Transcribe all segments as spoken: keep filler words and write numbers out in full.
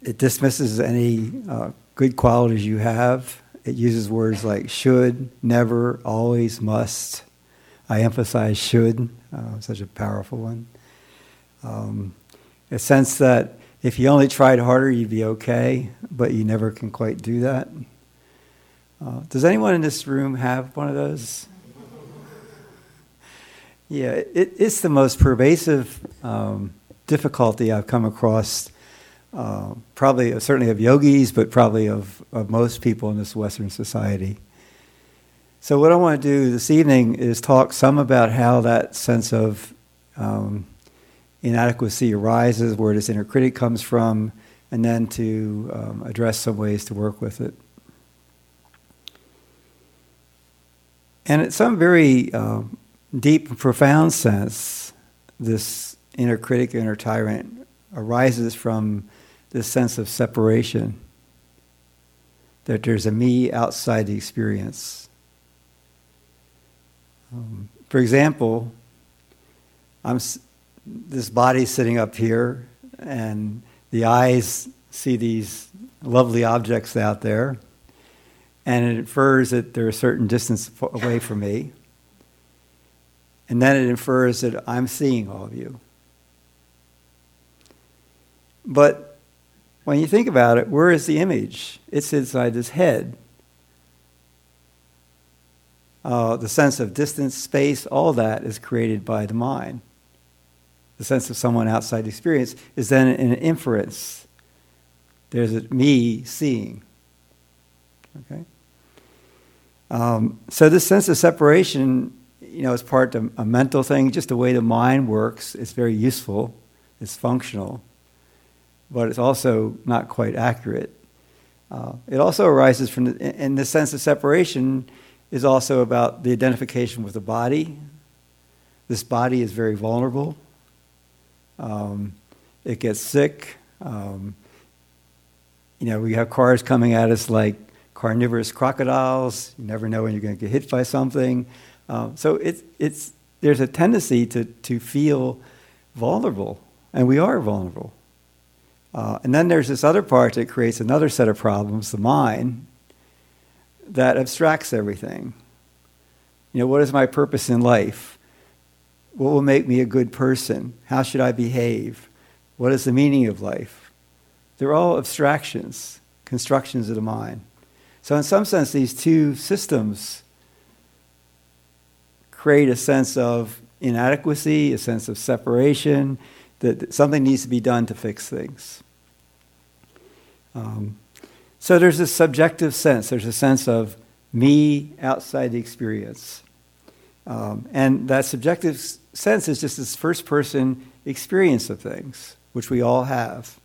it dismisses any uh, good qualities you have. It uses words like should, never, always, must. I emphasize should, uh, such a powerful one. Um, a sense that if you only tried harder, you'd be okay, but you never can quite do that. Uh, does anyone in this room have one of those? Yeah, it, it's the most pervasive um, difficulty I've come across, uh, probably, uh, certainly of yogis, but probably of, of most people in this Western society. So what I want to do this evening is talk some about how that sense of um, inadequacy arises, where this inner critic comes from, and then to um, address some ways to work with it. And in some very uh, deep and profound sense, this inner critic, inner tyrant, arises from this sense of separation, that there's a me outside the experience. Um, for example, I'm s- this body's sitting up here, and the eyes see these lovely objects out there, and it infers that they're a certain distance away from me. And then it infers that I'm seeing all of you. But when you think about it, where is the image? It's inside this head. Uh, the sense of distance, space, all that is created by the mind. The sense of someone outside the experience is then an inference. There's a me seeing. Okay? Um, so this sense of separation, you know, is part of a mental thing, just the way the mind works. It's very useful, it's functional, but it's also not quite accurate. Uh, it also arises from, the, and the sense of separation is also about the identification with the body. This body is very vulnerable. Um, it gets sick. Um, you know, we have cars coming at us like carnivorous crocodiles. You never know when you're going to get hit by something. Um, so it's it's there's a tendency to to feel vulnerable, and we are vulnerable. Uh, and then there's this other part that creates another set of problems, the mind, that abstracts everything. You know, what is my purpose in life? What will make me a good person? How should I behave? What is the meaning of life? They're all abstractions, constructions of the mind. So in some sense, these two systems create a sense of inadequacy, a sense of separation, that something needs to be done to fix things. Um, so there's a subjective sense. There's a sense of me outside the experience. Um, and that subjective s- sense is just this first-person experience of things, which we all have.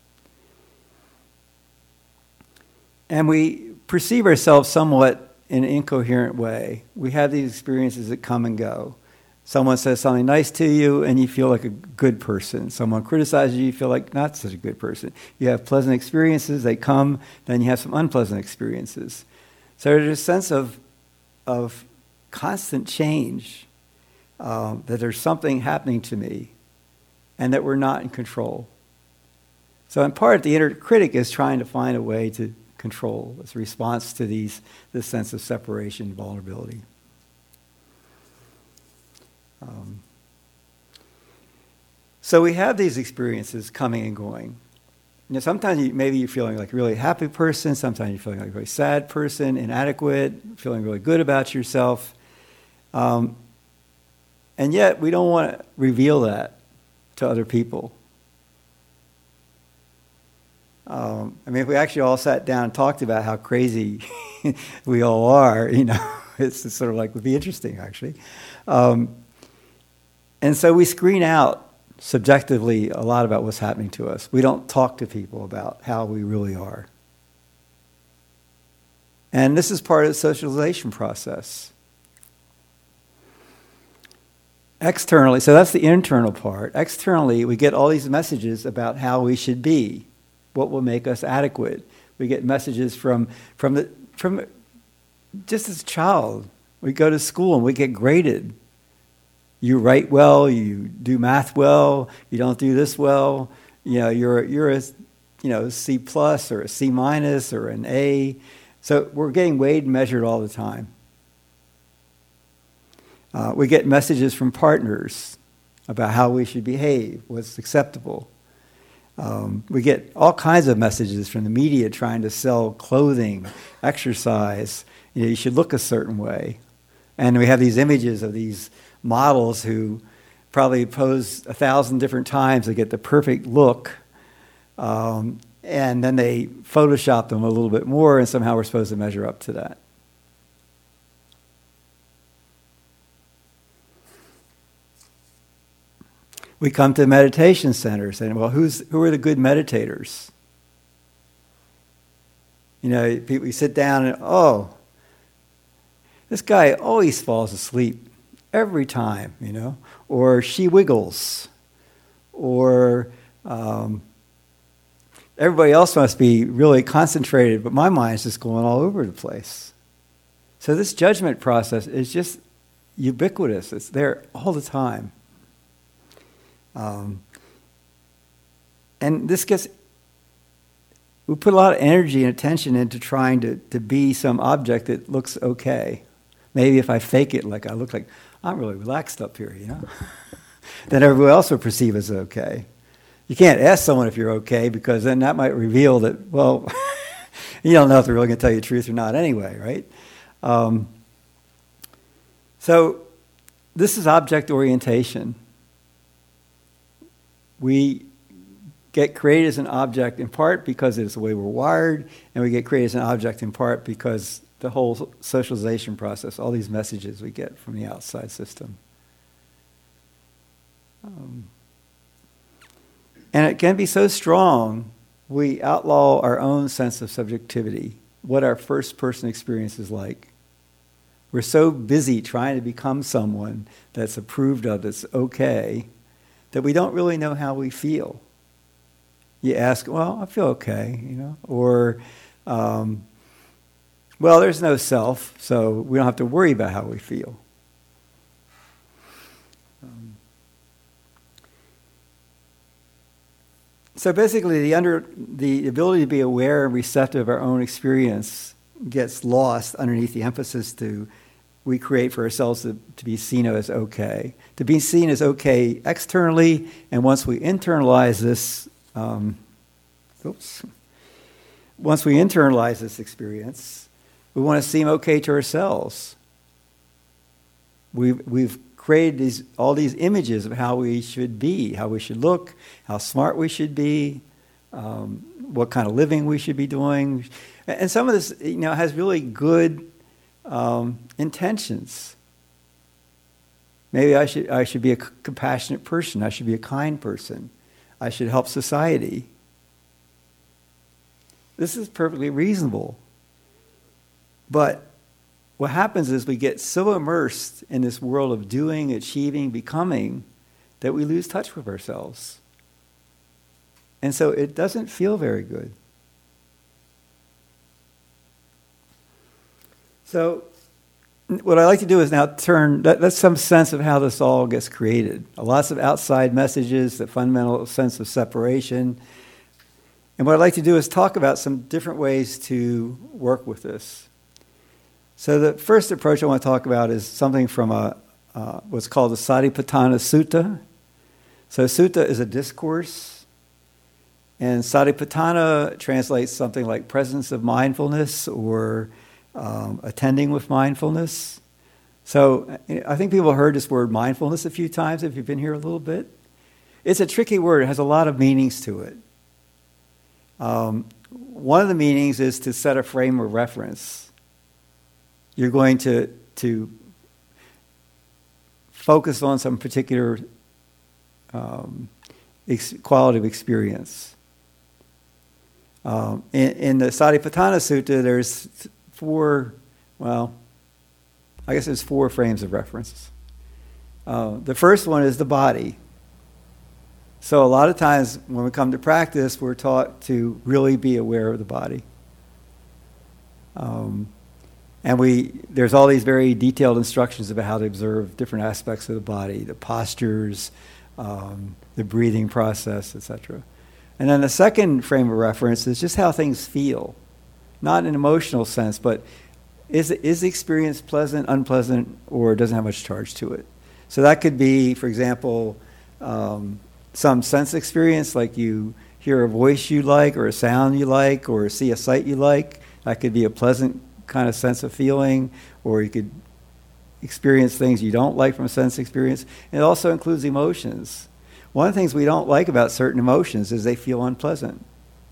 And we perceive ourselves somewhat in an incoherent way. We have these experiences that come and go. Someone says something nice to you, and you feel like a good person. Someone criticizes you, you feel like not such a good person. You have pleasant experiences, they come, then you have some unpleasant experiences. So there's a sense of, of constant change, um, that there's something happening to me, and that we're not in control. So in part, the inner critic is trying to find a way to control its response to these this sense of separation, vulnerability. Um, so we have these experiences coming and going. You know, sometimes you, maybe you're feeling like a really happy person, sometimes you're feeling like a really sad person, inadequate, feeling really good about yourself. Um, and yet we don't want to reveal that to other people. Um, I mean, if we actually all sat down and talked about how crazy we all are, you know, it's, it's sort of like, would be interesting, actually. Um, and so we screen out subjectively a lot about what's happening to us. We don't talk to people about how we really are. And this is part of the socialization process. Externally, so that's the internal part. Externally, we get all these messages about how we should be, what will make us adequate. We get messages from from the from just as a child. We go to school and we get graded. You write well, you do math well, you don't do this well. You know, you're you're a you know, C plus or a C minus or an A. So we're getting weighed and measured all the time. Uh, we get messages from partners about how we should behave, what's acceptable. Um, we get all kinds of messages from the media trying to sell clothing, exercise. You know, you should look a certain way. And we have these images of these models who probably pose a thousand different times to get the perfect look. Um, and then they Photoshop them a little bit more, and somehow we're supposed to measure up to that. We come to meditation centers and, well, who's, who are the good meditators? You know, people, you sit down and, oh, this guy always falls asleep every time, you know, or she wiggles, or um, everybody else must be really concentrated, but my mind's just going all over the place. So this judgment process is just ubiquitous. It's there all the time. Um, and this gets, we put a lot of energy and attention into trying to, to be some object that looks okay. Maybe if I fake it, like I look like, I'm really relaxed up here, you know, then everyone else will perceive as okay. You can't ask someone if you're okay, because then that might reveal that, well, you don't know if they're really going to tell you the truth or not anyway, right? Um, so this is object orientation. We get created as an object in part because it's the way we're wired, and we get created as an object in part because the whole socialization process, all these messages we get from the outside system. Um, and it can be so strong, we outlaw our own sense of subjectivity, what our first person experience is like. We're so busy trying to become someone that's approved of, that's okay, that we don't really know how we feel. You ask, well, I feel okay, you know, or, um, well, there's no self, so we don't have to worry about how we feel. Um, so basically, the under the ability to be aware and receptive of our own experience gets lost underneath the emphasis to we create for ourselves to, to be seen as okay. To be seen as okay externally, and once we internalize this, um, oops, once we internalize this experience, we want to seem okay to ourselves. We've, we've created these, all these images of how we should be, how we should look, how smart we should be, um, what kind of living we should be doing. And some of this, you know, has really good Um, intentions. Maybe I should I should be a c- compassionate person. I should be a kind person. I should help society. This is perfectly reasonable. But what happens is we get so immersed in this world of doing, achieving, becoming, that we lose touch with ourselves. And so it doesn't feel very good. So what I like to do is now turn, that, that's some sense of how this all gets created. Lots of outside messages, the fundamental sense of separation. And what I'd like to do is talk about some different ways to work with this. So the first approach I want to talk about is something from a, uh, what's called the Satipatthana Sutta. So sutta is a discourse, and Satipatthana translates something like presence of mindfulness, or Um, attending with mindfulness. So I think people have heard this word mindfulness a few times if you've been here a little bit. It's a tricky word. It has a lot of meanings to it. Um, one of the meanings is to set a frame of reference. You're going to, to focus on some particular um, ex- quality of experience. Um, in, in the Satipatthana Sutta, there's four, well, I guess there's four frames of reference. Uh, the first one is the body. So a lot of times when we come to practice, we're taught to really be aware of the body. Um, and we there's all these very detailed instructions about how to observe different aspects of the body, the postures, um, the breathing process, et cetera. And then the second frame of reference is just how things feel. Not in an emotional sense, but is, is the experience pleasant, unpleasant, or doesn't have much charge to it? So that could be, for example, um, some sense experience, like you hear a voice you like, or a sound you like, or see a sight you like. That could be a pleasant kind of sense of feeling, or you could experience things you don't like from a sense experience. And it also includes emotions. One of the things we don't like about certain emotions is they feel unpleasant.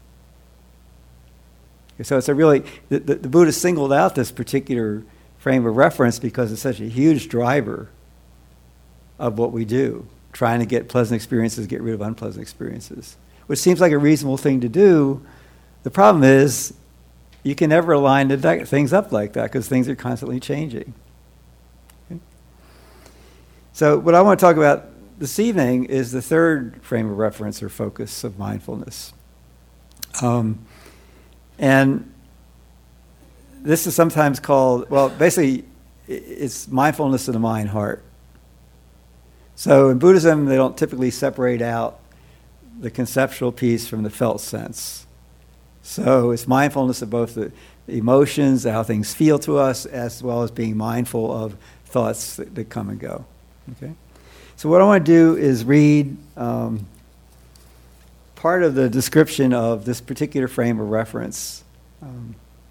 So it's a really, the, the, the Buddha singled out this particular frame of reference because it's such a huge driver of what we do, trying to get pleasant experiences, get rid of unpleasant experiences, which seems like a reasonable thing to do. The problem is you can never align the de- things up like that because things are constantly changing. Okay? So what I want to talk about this evening is the third frame of reference or focus of mindfulness. Um, and this is sometimes called, well, basically, it's mindfulness of the mind-heart. So in Buddhism, they don't typically separate out the conceptual piece from the felt sense. So it's mindfulness of both the emotions, how things feel to us, as well as being mindful of thoughts that, that come and go. Okay? So what I want to do is read um, part of the description of this particular frame of reference. Um,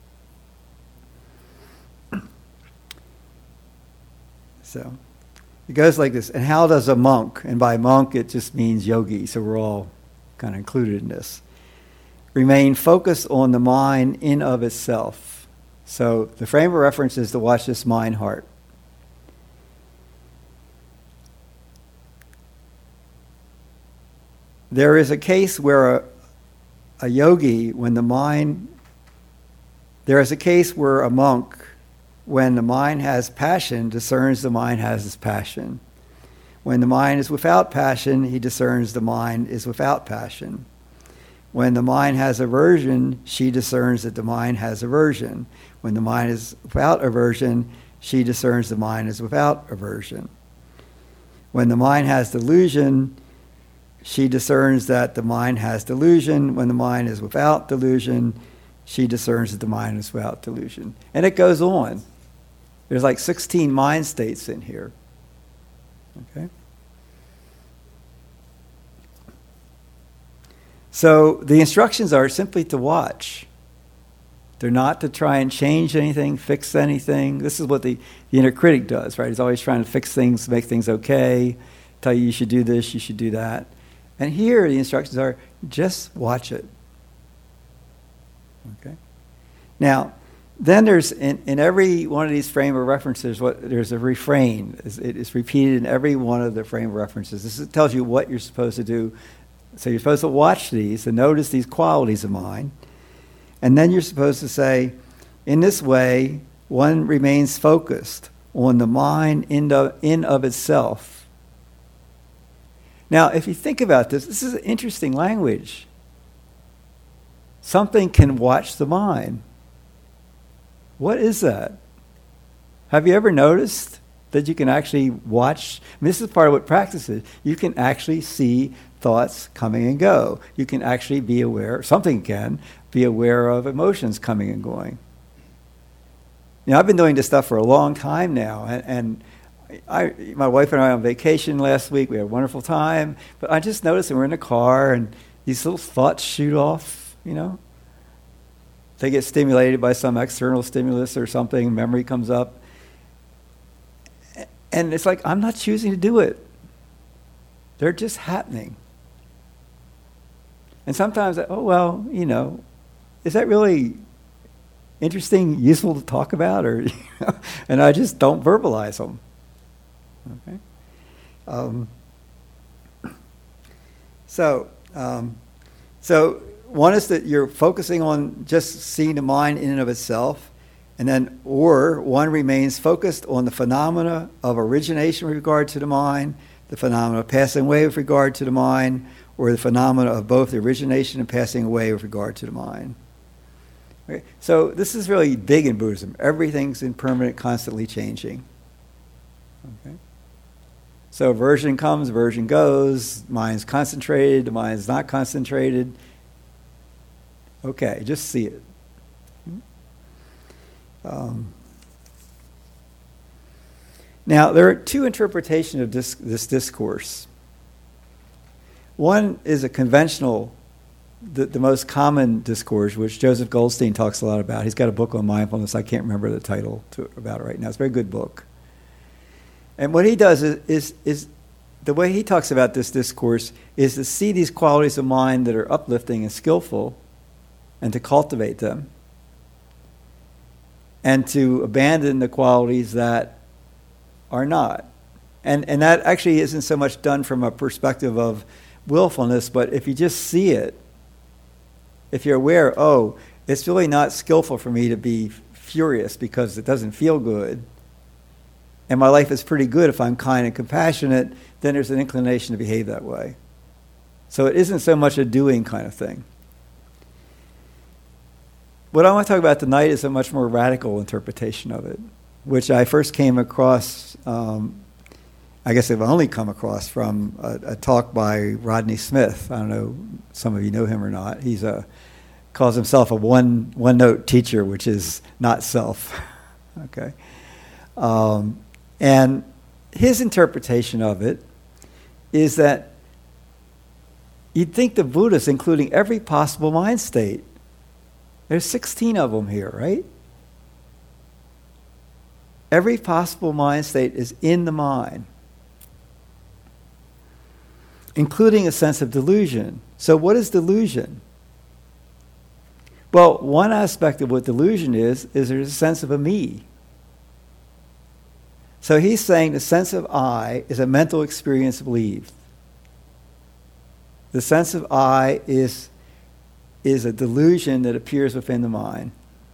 so it goes like this. And how does a monk, and by monk it just means yogi, so we're all kind of included in this, remain focused on the mind in of itself? So the frame of reference is to watch this mind-heart. There is a case where a, a yogi, when the mind, there is a case where a monk, when the mind has passion, discerns the mind has its passion. When the mind is without passion, he discerns the mind is without passion. When the mind has aversion, she discerns that the mind has aversion. When the mind is without aversion, she discerns the mind is without aversion. When the mind has delusion, she discerns that the mind has delusion. When the mind is without delusion, she discerns that the mind is without delusion. And it goes on. There's like sixteen mind states in here. Okay? So the instructions are simply to watch. They're not to try and change anything, fix anything. This is what the, the inner critic does, right? He's always trying to fix things, make things okay, tell you you should do this, you should do that. And here the instructions are, just watch it. Okay? Now, then there's, in, in every one of these frame of references, what, there's a refrain. It is repeated in every one of the frame of references. This is, tells you what you're supposed to do. So you're supposed to watch these and notice these qualities of mind. And then you're supposed to say, in this way, one remains focused on the mind in, the, in of itself. Now, if you think about this, this is an interesting language. Something can watch the mind. What is that? Have you ever noticed that you can actually watch? I mean, this is part of what practice is. You can actually see thoughts coming and go. You can actually be aware, something can, be aware of emotions coming and going. You know, I've been doing this stuff for a long time now, and, and I, my wife and I were on vacation last week. We had a wonderful time. But I just noticed that we're in a car and these little thoughts shoot off, you know. They get stimulated by some external stimulus or something. Memory comes up. And it's like, I'm not choosing to do it. They're just happening. And sometimes, oh, well, you know, is that really interesting, useful to talk about? Or, you know, and I just don't verbalize them. Okay. Um, so, um, so one is that you're focusing on just seeing the mind in and of itself, and then, or one remains focused on the phenomena of origination with regard to the mind, the phenomena of passing away with regard to the mind, or the phenomena of both the origination and passing away with regard to the mind. Okay. So this is really big in Buddhism. Everything's impermanent, constantly changing. Okay. So aversion comes, aversion goes, mind's concentrated, the mind's not concentrated. Okay, just see it. Um, now, there are two interpretations of this, this discourse. One is a conventional, the, the most common discourse, which Joseph Goldstein talks a lot about. He's got a book on mindfulness. I can't remember the title to, about it right now. It's a very good book. And what he does is, is, is, the way he talks about this discourse is to see these qualities of mind that are uplifting and skillful and to cultivate them, and to abandon the qualities that are not. And, and that actually isn't so much done from a perspective of willfulness, but if you just see it, if you're aware, oh, it's really not skillful for me to be furious because it doesn't feel good, and my life is pretty good if I'm kind and compassionate, then there's an inclination to behave that way. So it isn't so much a doing kind of thing. What I want to talk about tonight is a much more radical interpretation of it, which I first came across, um, I guess I've only come across from a, a talk by Rodney Smith. I don't know, some of you know him or not. He's a, calls himself a one, one-note teacher, which is not self. Okay. Um, and his interpretation of it is that you'd think the Buddhists, including every possible mind state, there's sixteen of them here, right? Every possible mind state is in the mind, including a sense of delusion. So what is delusion? Well, one aspect of what delusion is, is there's a sense of a me. So he's saying the sense of I is a mental experience believed. The sense of I is, is a delusion that appears within the mind.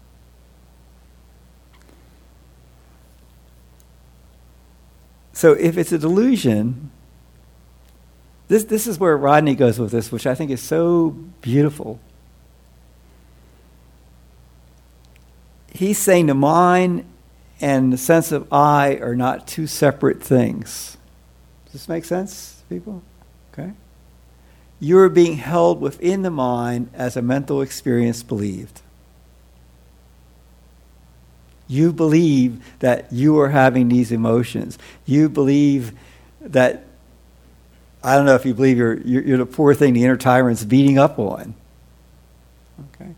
So if it's a delusion, this, this is where Rodney goes with this, which I think is so beautiful. He's saying the mind and the sense of I are not two separate things. Does this make sense, people? Okay. You're being held within the mind as a mental experience believed. You believe that you are having these emotions. You believe that, I don't know if you believe you're, you're, you're the poor thing the inner tyrant's beating up on. Okay.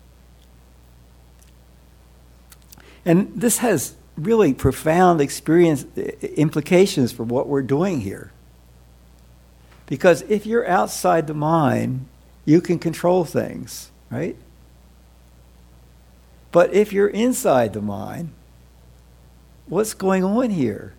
And this has really profound experience implications for what we're doing here. Because if you're outside the mind, you can control things, right? But if you're inside the mind, what's going on here?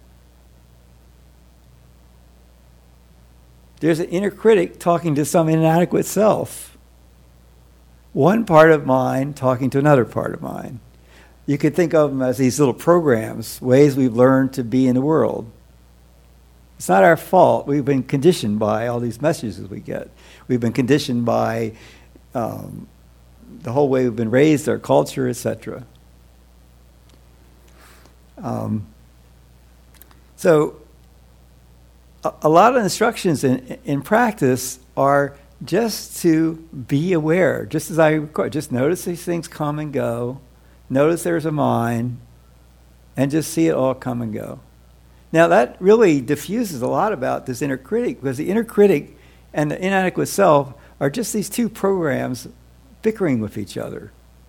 There's an inner critic talking to some inadequate self. One part of mind talking to another part of mind. You could think of them as these little programs, ways we've learned to be in the world. It's not our fault. We've been conditioned by all these messages we get. We've been conditioned by um, the whole way we've been raised, our culture, et cetera. Um, so a, a lot of instructions in, in practice are just to be aware, just as I record. Just notice these things come and go. Notice there's a mind, and just see it all come and go. Now that really diffuses a lot about this inner critic, because the inner critic and the inadequate self are just these two programs bickering with each other.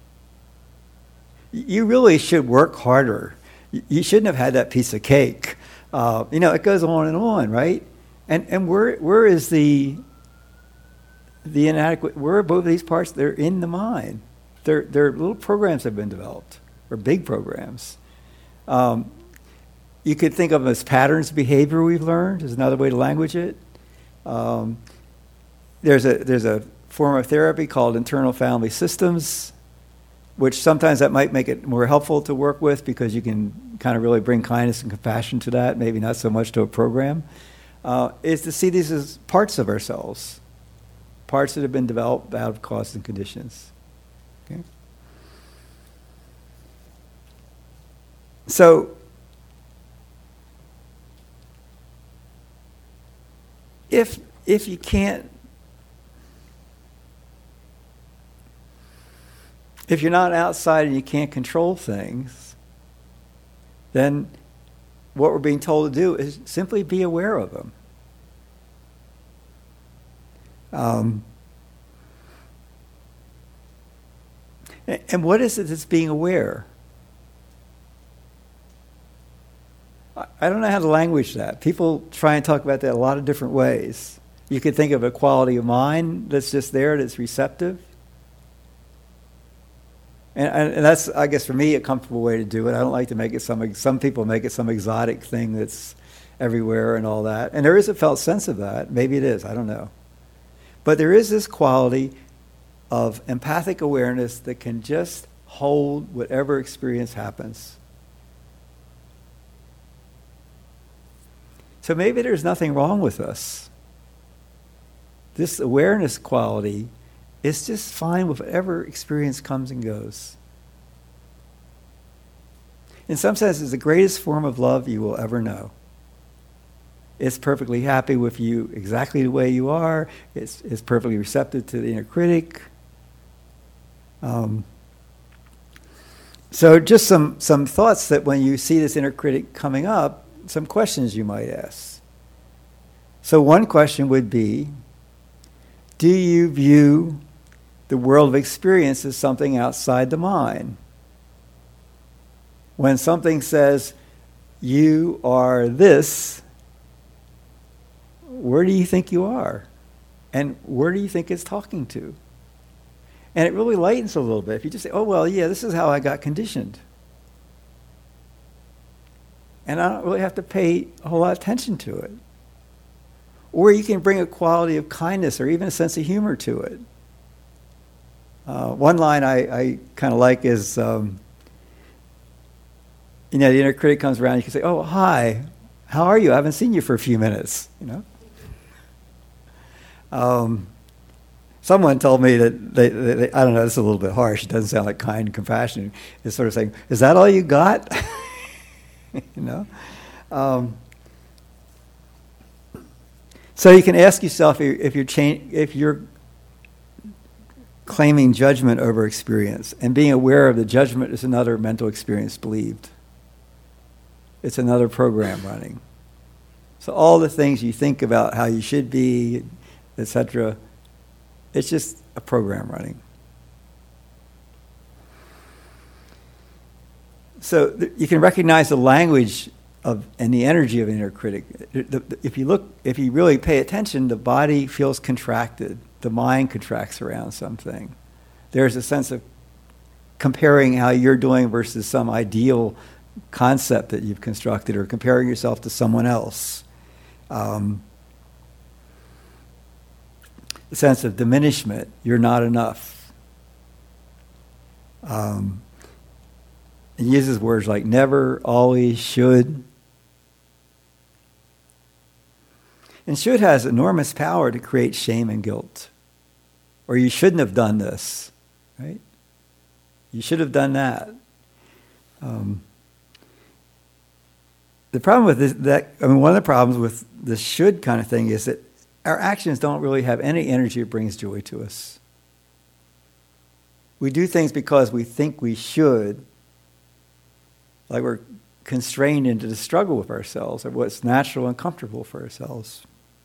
You really should work harder. You shouldn't have had that piece of cake. Uh, you know, it goes on and on, right? And and where where is the the inadequate? Where are both of these parts? They're in the mind. They're, they're little programs that have been developed, or big programs. Um, you could think of them as patterns of behavior we've learned, is another way to language it. Um, there's a there's a form of therapy called internal family systems, which sometimes that might make it more helpful to work with because you can kind of really bring kindness and compassion to that, maybe not so much to a program, uh, is to see these as parts of ourselves, parts that have been developed out of causes and conditions. Okay. So if if you can't, if you're not outside and you can't control things, then what we're being told to do is simply be aware of them. Um, and what is it that's being aware? I don't know how to language that. People try and talk about that a lot of different ways. You could think of a quality of mind that's just there, that's receptive. And, and that's, I guess, for me, a comfortable way to do it. I don't like to make it some, some people make it some exotic thing that's everywhere and all that. And there is a felt sense of that. Maybe it is, I don't know. But there is this quality of empathic awareness that can just hold whatever experience happens. So maybe there's nothing wrong with us. This awareness quality is just fine with whatever experience comes and goes. In some sense, it's the greatest form of love you will ever know. It's perfectly happy with you exactly the way you are. It's, it's perfectly receptive to the inner critic. Um, so just some, some thoughts that when you see this inner critic coming up, some questions you might ask. So one question would be, do you view the world of experience as something outside the mind? When something says, you are this, where do you think you are? And where do you think it's talking to? And it really lightens a little bit. If you just say, oh, well, yeah, this is how I got conditioned. And I don't really have to pay a whole lot of attention to it. Or you can bring a quality of kindness or even a sense of humor to it. Uh, one line I, I kind of like is, um, you know, the inner critic comes around, you can say, oh, hi, how are you? I haven't seen you for a few minutes, you know. Um, someone told me that, they, they, they, I don't know, this is a little bit harsh, it doesn't sound like kind and compassionate. It's sort of saying, is that all you got? You know? Um, so you can ask yourself if you're, if you're, cha- if you're claiming judgment over experience, and being aware of the judgment is another mental experience believed. It's another program running. So all the things you think about how you should be, et cetera, it's just a program running. So th- you can recognize the language of and the energy of an inner critic. The, the, if you look, if you really pay attention, the body feels contracted. The mind contracts around something. There's a sense of comparing how you're doing versus some ideal concept that you've constructed, or comparing yourself to someone else. Um, the sense of diminishment. You're not enough. Um, It uses words like never, always, should. And should has enormous power to create shame and guilt. Or you shouldn't have done this, right? You should have done that. Um, the problem with this, that, I mean, one of the problems with the should kind of thing is that our actions don't really have any energy that brings joy to us. We do things because we think we should, like we're constrained into the struggle with ourselves, or what's natural and comfortable for ourselves.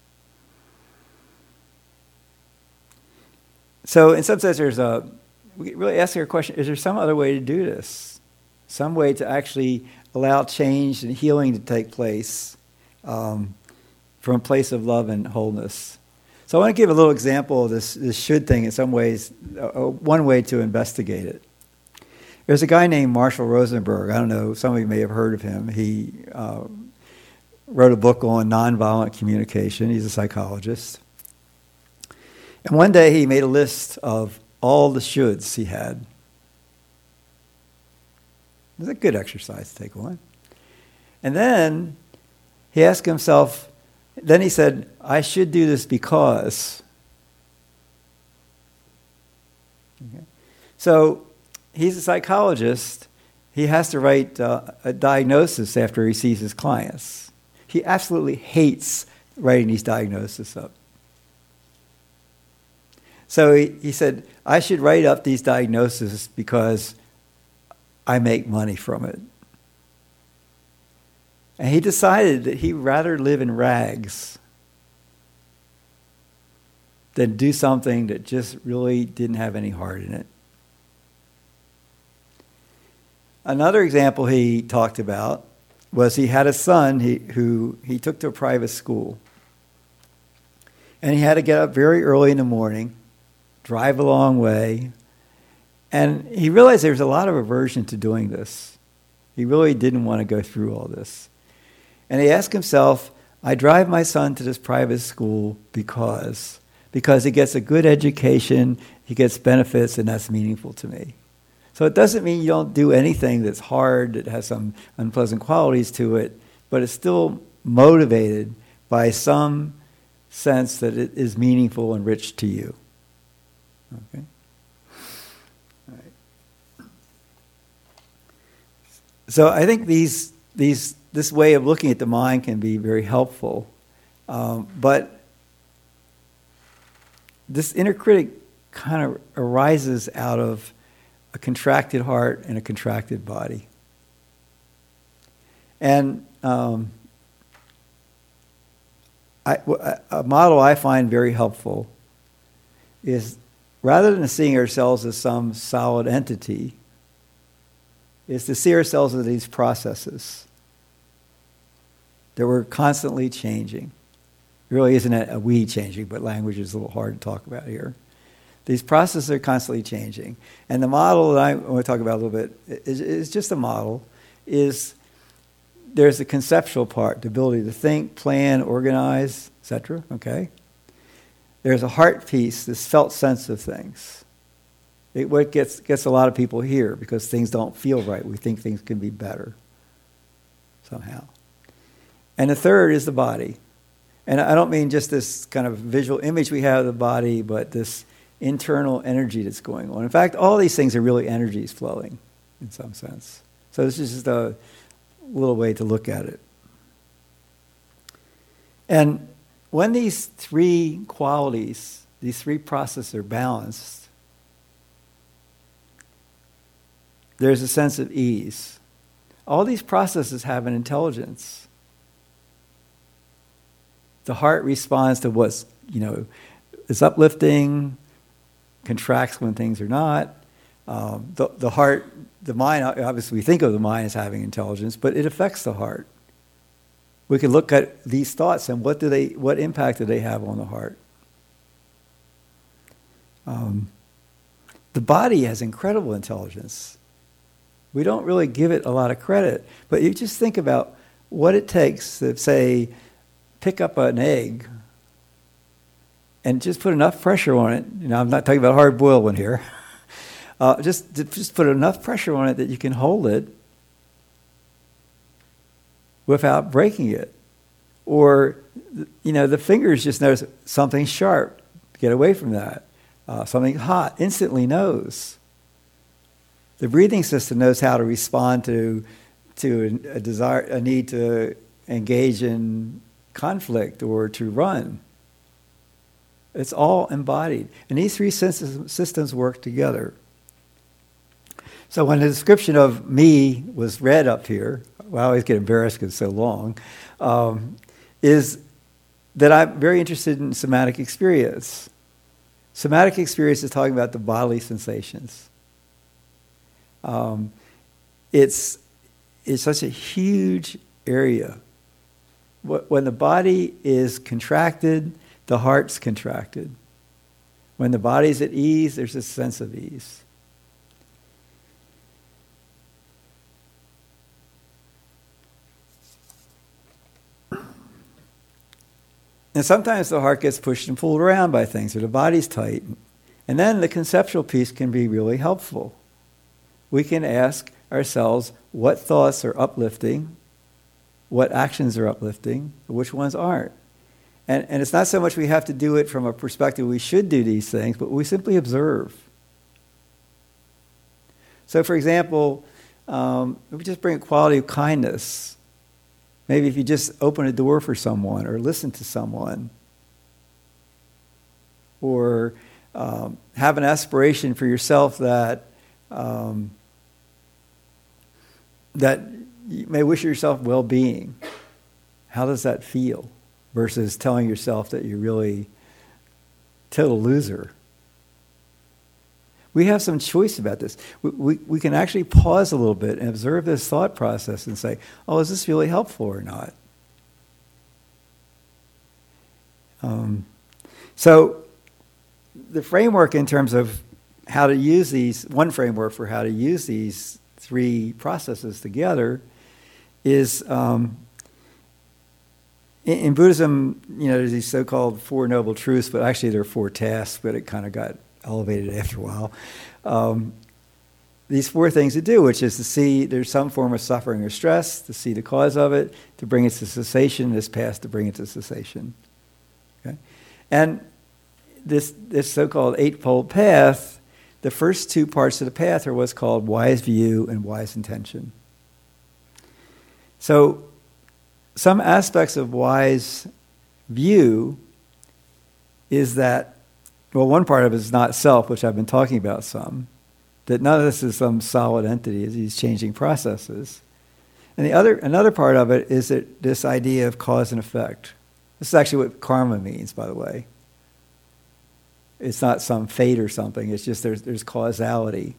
So in some sense, there's a, we really ask our question, is there some other way to do this? Some way to actually allow change and healing to take place um, from a place of love and wholeness? So I want to give a little example of this, this should thing in some ways, uh, one way to investigate it. There's a guy named Marshall Rosenberg. I don't know, some of you may have heard of him. He uh, wrote a book on nonviolent communication. He's a psychologist. And one day he made a list of all the shoulds he had. It was a good exercise to take on. And then he asked himself, then he said, I should do this because. Okay. So he's a psychologist. He has to write uh, a diagnosis after he sees his clients. He absolutely hates writing these diagnoses up. So he, he said, I should write up these diagnoses because I make money from it. And he decided that he'd rather live in rags than do something that just really didn't have any heart in it. Another example he talked about was he had a son he, who he took to a private school. And he had to get up very early in the morning, drive a long way. And he realized there was a lot of aversion to doing this. He really didn't want to go through all this. And he asked himself, I drive my son to this private school because, because he gets a good education, he gets benefits, and that's meaningful to me. So it doesn't mean you don't do anything that's hard, that has some unpleasant qualities to it, but it's still motivated by some sense that it is meaningful and rich to you. Okay? All right. So I think these these this way of looking at the mind can be very helpful, um, but this inner critic kind of arises out of a contracted heart and a contracted body. And um, I, a model I find very helpful is, rather than seeing ourselves as some solid entity, is to see ourselves as these processes that we're constantly changing. It really isn't a we changing, but language is a little hard to talk about here. These processes are constantly changing. And the model that I want to talk about a little bit is, is just a model, is there's the conceptual part, the ability to think, plan, organize, et cetera, okay? There's a heart piece, this felt sense of things. It what gets gets a lot of people here because things don't feel right. We think things can be better somehow. And the third is the body. And I don't mean just this kind of visual image we have of the body, but this internal energy that's going on. In fact, all these things are really energies flowing in some sense. So this is just a little way to look at it. And when these three qualities, these three processes are balanced, there's a sense of ease. All these processes have an intelligence. The heart responds to what's, you know, is uplifting, contracts when things are not. Um, the, the heart, the mind, obviously we think of the mind as having intelligence, but it affects the heart. We can look at these thoughts and what do they, what impact do they have on the heart? Um, the body has incredible intelligence. We don't really give it a lot of credit, but you just think about what it takes to, say, pick up an egg and just put enough pressure on it. You know, I'm not talking about a hard-boiled one here. Uh, just, just put enough pressure on it that you can hold it without breaking it. Or, you know, the fingers just notice something sharp. Get away from that. Uh, something hot, instantly knows. The breathing system knows how to respond to, to a desire, a need to engage in conflict or to run. It's all embodied. And these three systems work together. So when the description of me was read up here, well, I always get embarrassed because it's so long, um, is that I'm very interested in somatic experience. Somatic experience is talking about the bodily sensations. Um, it's, it's such a huge area. When the body is contracted, the heart's contracted. When the body's at ease, there's a sense of ease. And sometimes the heart gets pushed and pulled around by things, or the body's tight. And then the conceptual piece can be really helpful. We can ask ourselves what thoughts are uplifting, what actions are uplifting, which ones aren't. And, and it's not so much we have to do it from a perspective we should do these things, but we simply observe. So for example, um, if we just bring a quality of kindness, Maybe if you just open a door for someone or listen to someone or um, have an aspiration for yourself that um, that you may wish yourself well-being. How does that feel? Versus telling yourself that you're really total loser. We have some choice about this. We, we, we can actually pause a little bit and observe this thought process and say, oh, is this really helpful or not? Um, so the framework in terms of how to use these, one framework for how to use these three processes together is, um, in, in Buddhism, you know, there's these so-called Four Noble Truths, but actually there are four tasks, but it kind of got elevated after a while. Um, these four things to do, which is to see there's some form of suffering or stress, to see the cause of it, to bring it to cessation, this path to bring it to cessation. Okay? And this, this so-called Eightfold Path, the first two parts of the path are what's called wise view and wise intention. So some aspects of wise view is that, well, one part of it is not self, which I've been talking about some, that none of this is some solid entity, it's these changing processes. And the other, another part of it is that this idea of cause and effect. This is actually what karma means, by the way. It's not some fate or something, it's just there's, there's causality.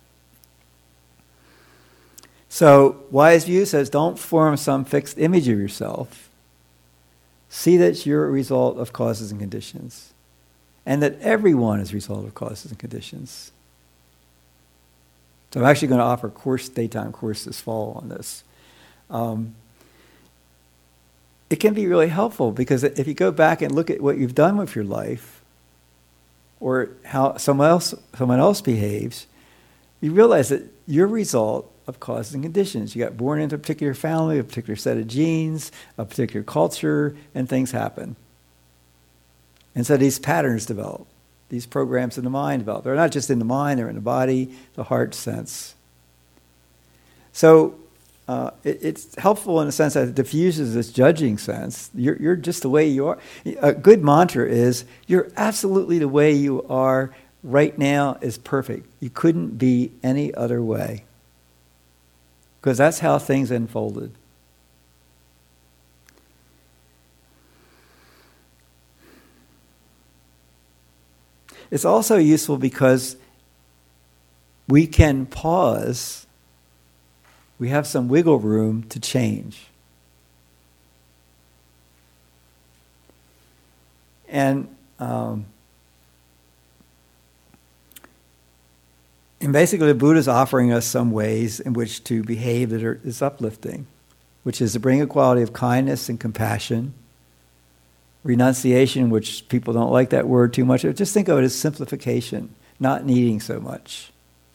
So, wise view says don't form some fixed image of yourself. See that you're a result of causes and conditions. And that everyone is a result of causes and conditions. So I'm actually going to offer a course, daytime course this fall on this. Um, it can be really helpful because if you go back and look at what you've done with your life, or how someone else someone else behaves, you realize that you're a result of causes and conditions. You got born into a particular family, a particular set of genes, a particular culture, and things happen. And so these patterns develop. These programs in the mind develop. They're not just in the mind, they're in the body, the heart sense. So uh, it, it's helpful in the sense that it diffuses this judging sense. You're, you're just the way you are. A good mantra is, you're absolutely the way you are right now is perfect. You couldn't be any other way. Because that's how things unfolded. It's also useful because we can pause. We have some wiggle room to change. And um, and basically the Buddha is offering us some ways in which to behave that are, is uplifting, which is to bring a quality of kindness and compassion. Renunciation, which people don't like that word too much. Just think of it as simplification, not needing so much.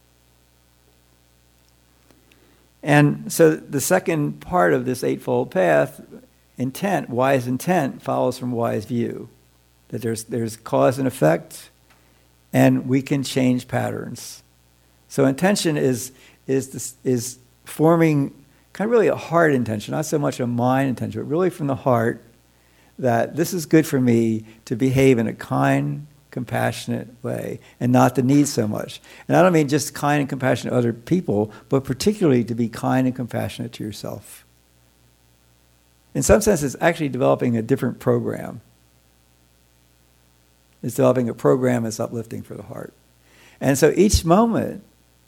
And so the second part of this Eightfold Path, intent, wise intent, follows from wise view. That there's there's cause and effect, and we can change patterns. So intention is is this, is forming kind of really a heart intention, not so much a mind intention, but really from the heart, that this is good for me to behave in a kind, compassionate way and not to need so much. And I don't mean just kind and compassionate to other people, but particularly to be kind and compassionate to yourself. In some sense, it's actually developing a different program. It's developing a program that's uplifting for the heart. And so each moment,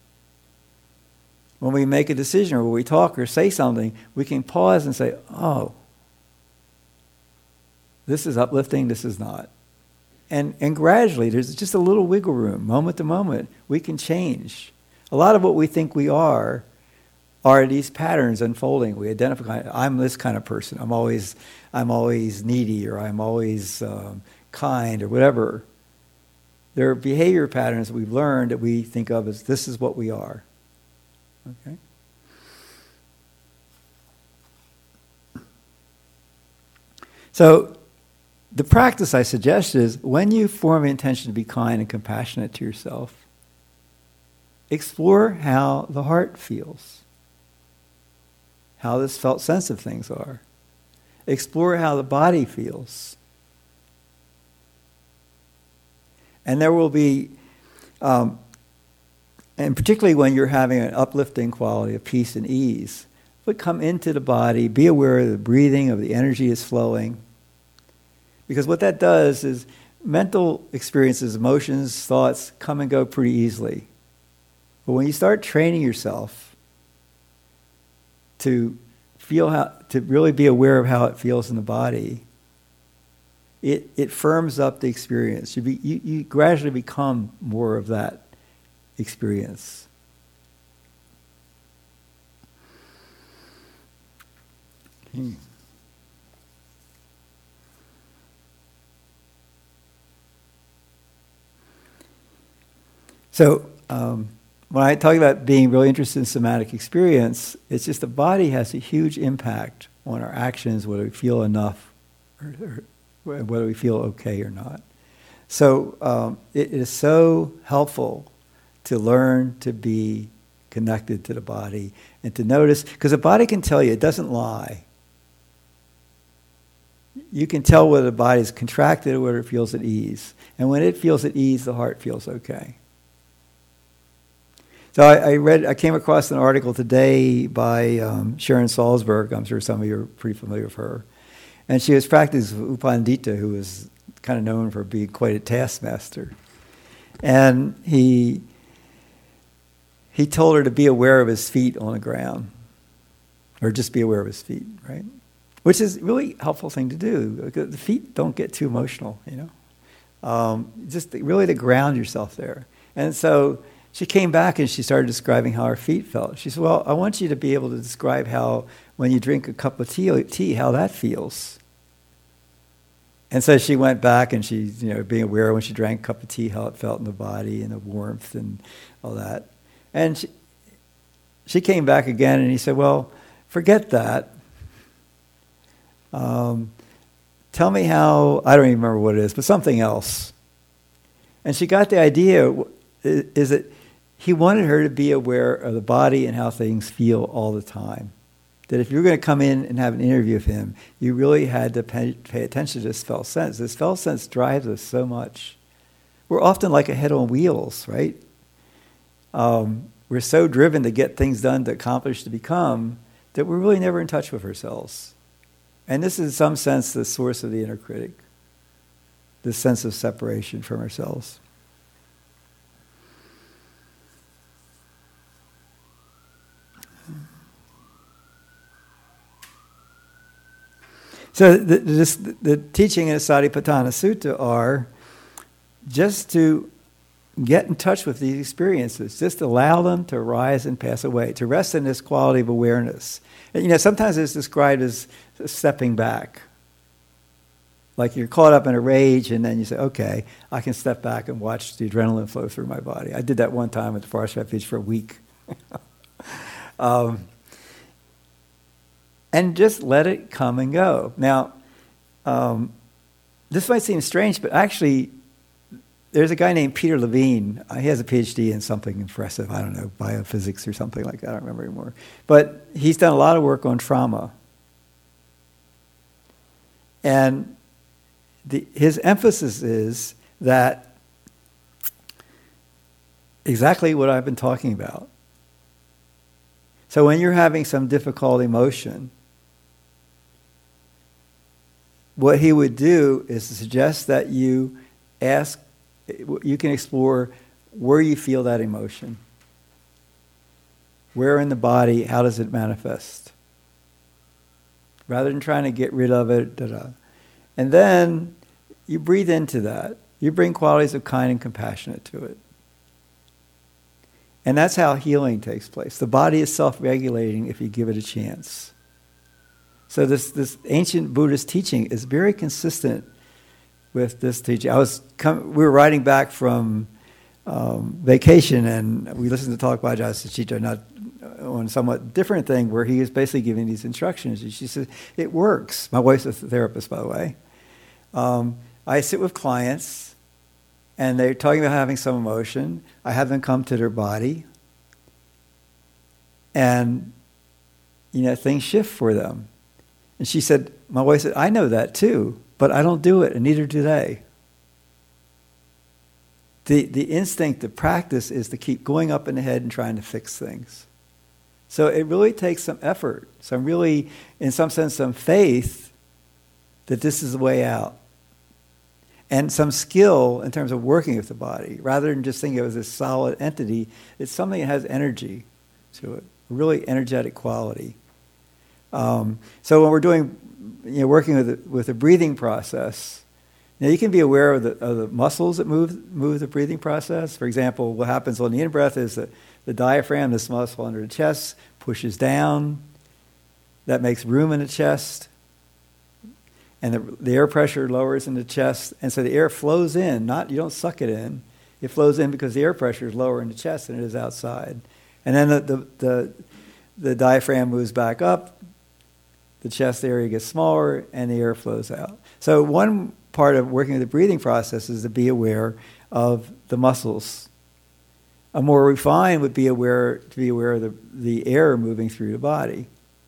when we make a decision or when we talk or say something, we can pause and say, oh, this is uplifting, this is not. And and gradually, there's just a little wiggle room, moment to moment. We can change. A lot of what we think we are are these patterns unfolding. We identify, I'm this kind of person. I'm always, I'm always needy, or I'm always um, kind, or whatever. There are behavior patterns that we've learned that we think of as this is what we are. Okay? So, the practice I suggest is when you form an intention to be kind and compassionate to yourself, explore how the heart feels, how this felt sense of things are. explore how the body feels. And there will be, um, and particularly when you're having an uplifting quality of peace and ease, but come into the body, be aware of the breathing, of the energy is flowing. Because what that does is mental experiences, emotions, thoughts come and go pretty easily. But when you start training yourself to feel how, to really be aware of how it feels in the body, it, it firms up the experience. You, be, you, you gradually become more of that experience. Hmm. So, um, when I talk about being really interested in somatic experience, it's just the body has a huge impact on our actions, whether we feel enough or, or whether we feel okay or not. So um, it is so helpful to learn to be connected to the body and to notice, because the body can tell you, it doesn't lie. You can tell whether the body is contracted or whether it feels at ease. And when it feels at ease, the heart feels okay. So I, I read, I came across an article today by um, Sharon Salzberg. I'm sure some of you are pretty familiar with her. And she was practicing with U Pandita, who was kind of known for being quite a taskmaster. And he he told her to be aware of his feet on the ground, or just be aware of his feet, right? Which is a really helpful thing to do. The feet don't get too emotional, you know. Um, just really to ground yourself there. And so she came back and she started describing how her feet felt. She said, well, I want you to be able to describe how, when you drink a cup of tea, tea how that feels. And so she went back and she, you know, being aware when she drank a cup of tea, how it felt in the body and the warmth and all that. And she, she came back again and he said, well, forget that. Um, tell me how, I don't even remember what it is, but something else. And she got the idea, is that he wanted her to be aware of the body and how things feel all the time. That if you were going to come in and have an interview with him, you really had to pay, pay attention to this felt sense. This felt sense drives us so much. We're often like a head on wheels, right? Um, we're so driven to get things done, to accomplish, to become, that we're really never in touch with ourselves. And this is in some sense the source of the inner critic, this sense of separation from ourselves. So the, this, the teaching in the Satipatthana Sutta are just to get in touch with these experiences, just allow them to rise and pass away, to rest in this quality of awareness. And, you know, sometimes it's described as stepping back. Like you're caught up in a rage and then you say, okay, I can step back and watch the adrenaline flow through my body. I did that one time at the Forest Refuge for a week. um, And just let it come and go. Now, um, this might seem strange, but actually, there's a guy named Peter Levine. Uh, he has a P H D in something impressive. I don't know, biophysics or something like that. I don't remember anymore. But he's done a lot of work on trauma. And the, his emphasis is that exactly what I've been talking about. So when you're having some difficult emotion, what he would do is to suggest that you ask, you can explore where you feel that emotion. Where in the body, how does it manifest? Rather than trying to get rid of it, da-da. And then you breathe into that. You bring qualities of kind and compassionate to it. And that's how healing takes place. The body is self-regulating if you give it a chance. So this, this ancient Buddhist teaching is very consistent with this teaching. I was com- we were riding back from um, vacation, and we listened to talk by Ajahn Sucitto, not on a somewhat different thing, where he is basically giving these instructions. And she said, it works. My wife's a therapist, by the way. Um, I sit with clients, and they're talking about having some emotion. I have them come to their body, and you know, things shift for them. And she said, my wife said, I know that too, but I don't do it, and neither do they. The, the instinct, the practice is to keep going up in the head and trying to fix things. So it really takes some effort, some really, in some sense, some faith that this is the way out. And some skill in terms of working with the body. Rather than just thinking of it as a solid entity, it's something that has energy to it, a really energetic quality. Um, so when we're doing, you know, working with the, with the breathing process, now you can be aware of the, of the muscles that move move the breathing process. For example, what happens on the in-breath is that the diaphragm, this muscle under the chest, pushes down. That makes room in the chest. And the, the air pressure lowers in the chest. And so the air flows in. Not you don't suck it in. It flows in because the air pressure is lower in the chest than it is outside. And then the, the, the, the diaphragm moves back up. The chest area gets smaller, and the air flows out. So one part of working with the breathing process is to be aware of the muscles. A more refined would be aware to be aware of the, the air moving through the body.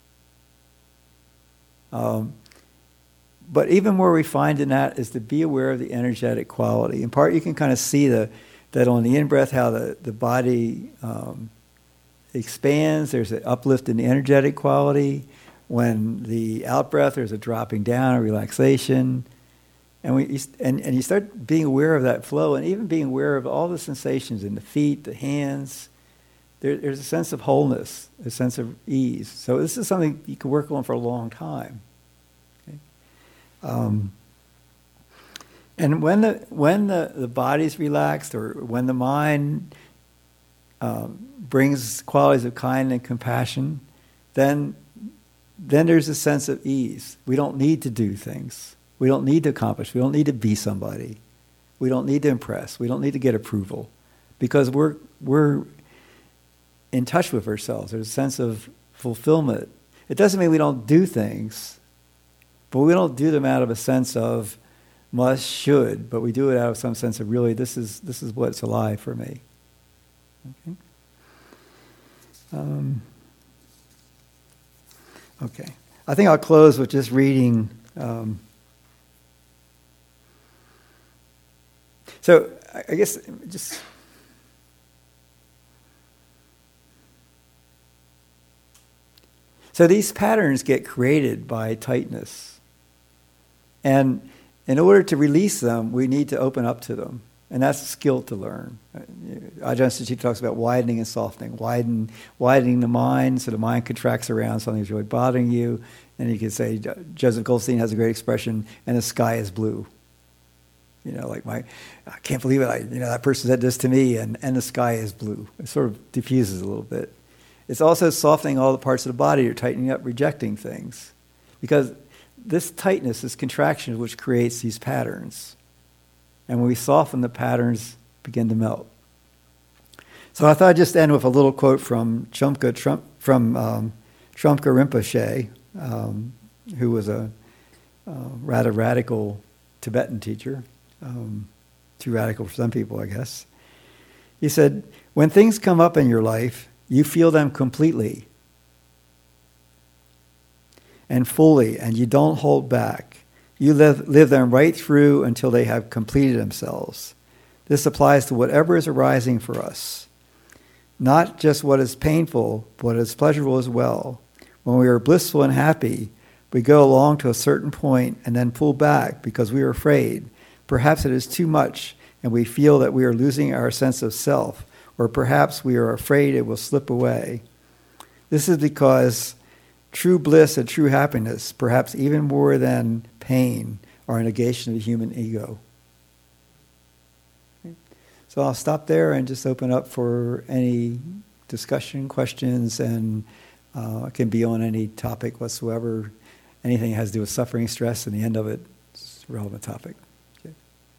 Um, but even more refined than that is to be aware of the energetic quality. In part, you can kind of see the, that on the in-breath how the, the body um, expands. There's an uplift in the energetic quality. When the out-breath, there's a dropping down, a relaxation. And, we, and, and you start being aware of that flow and even being aware of all the sensations in the feet, the hands. There, there's a sense of wholeness, a sense of ease. So this is something you can work on for a long time. Okay? Um, and when the when the, the body's relaxed, or when the mind um, brings qualities of kindness and compassion, then then there's a sense of ease. We don't need to do things. We don't need to accomplish. We don't need to be somebody. We don't need to impress. We don't need to get approval, because we're we're in touch with ourselves. There's a sense of fulfillment. It doesn't mean we don't do things, but we don't do them out of a sense of must, should, but we do it out of some sense of really this is this is what's alive for me. Okay. Um, okay. I think I'll close with just reading. Um, So I guess just so these patterns get created by tightness, and in order to release them, we need to open up to them, and that's a skill to learn. Ajahn Sucitto talks about widening and softening, widen, widening the mind so the mind contracts around something that's really bothering you, and you can say Joseph Goldstein has a great expression, and the sky is blue. You know, like my, I can't believe it. I, you know, that person said this to me, and, and the sky is blue. It sort of diffuses a little bit. It's also softening all the parts of the body. You're tightening up, rejecting things, because this tightness, this contraction, which creates these patterns, and when we soften, the patterns begin to melt. So I thought I'd just end with a little quote from Trungpa Trump from um, Trungpa Rinpoche, um, who was a uh, rather radical Tibetan teacher. Um, too radical for some people, I guess. He said, when things come up in your life, you feel them completely and fully, and you don't hold back. You live, live them right through until they have completed themselves. This applies to whatever is arising for us. Not just what is painful, but what is pleasurable as well. When we are blissful and happy, we go along to a certain point and then pull back because we are afraid. Perhaps it is too much, and we feel that we are losing our sense of self, or perhaps we are afraid it will slip away. This is because true bliss and true happiness, perhaps even more than pain, are a negation of the human ego. Okay. So I'll stop there and just open up for any discussion, questions, and uh, it can be on any topic whatsoever. Anything that has to do with suffering, stress, and the end of it is a relevant topic. Okay.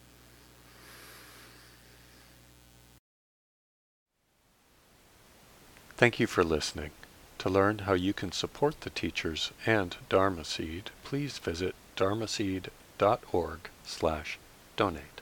Thank you for listening. To learn how you can support the teachers and Dharma Seed, please visit dharmaseed dot org slash donate.